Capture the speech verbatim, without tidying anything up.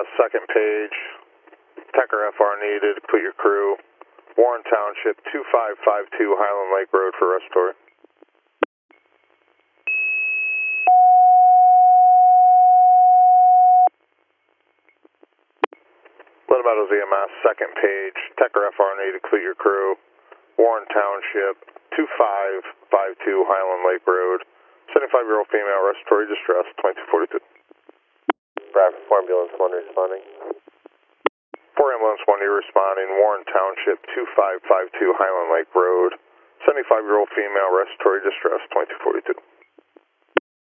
S, second page. Tech or F R needed. Put your crew. Warren Township, two five five two Highland Lake Road for respiratory. Little Meadows E M S, second page. Tech or F R needed. Complete your crew. Warren Township, two five five two Highland Lake Road. seventy-five-year-old female, respiratory distress, twenty-two forty-two. Bradford four Ambulance one responding. four Ambulance one, you're responding. Warren Township, two five five two Highland Lake Road. seventy-five-year-old female, respiratory distress, twenty-two forty-two.